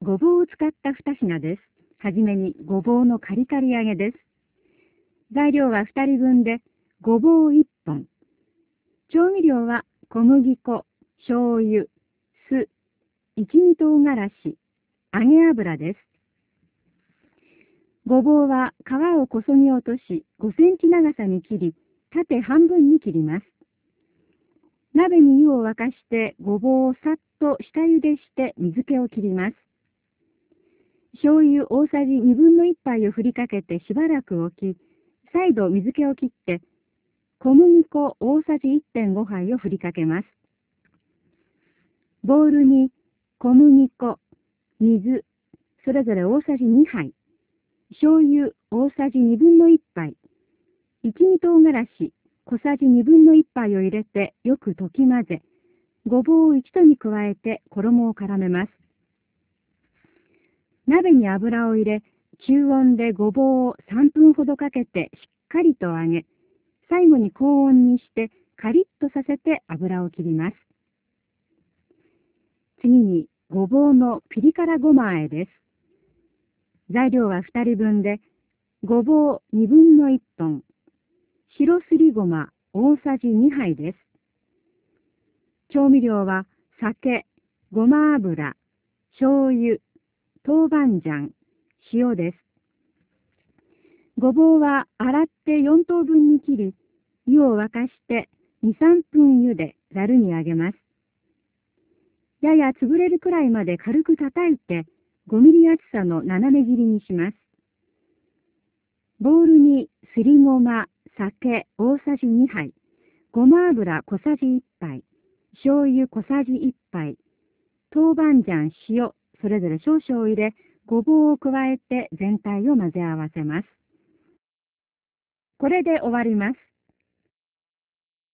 ごぼうを使った2品です。はじめにごぼうのカリカリ揚げです。材料は2人分で、ごぼう1本。調味料は小麦粉、醤油、酢、一味唐辛子、揚げ油です。ごぼうは皮をこそぎ落とし、5センチ長さに切り、縦半分に切ります。鍋に湯を沸かして、ごぼうをさっと下茹でして水気を切ります。醤油大さじ1/2杯を振りかけてしばらく置き、再度水気を切って、小麦粉大さじ 1.5 杯を振りかけます。ボウルに小麦粉、水、それぞれ大さじ2杯、醤油大さじ1/2杯、一味唐辛子小さじ1/2杯を入れてよく溶き混ぜ、ごぼうを一度に加えて衣を絡めます。鍋に油を入れ、中温でごぼうを3分ほどかけてしっかりと揚げ、最後に高温にしてカリッとさせて油を切ります。次にごぼうのピリ辛ごま和えです。材料は2人分で、ごぼう1/2本、白すりごま大さじ2杯です。調味料は酒、ごま油、醤油、豆板醤、塩です。ごぼうは洗って4等分に切り、湯を沸かして2、3分茹で、ざるに上げます。やや潰れるくらいまで軽く叩いて、5ミリ厚さの斜め切りにします。ボウルにすりごま、酒大さじ2杯、ごま油小さじ1杯、醤油小さじ1杯、豆板醤、塩、それぞれ少々入れ、ごぼうを加えて全体を混ぜ合わせます。これで終わります。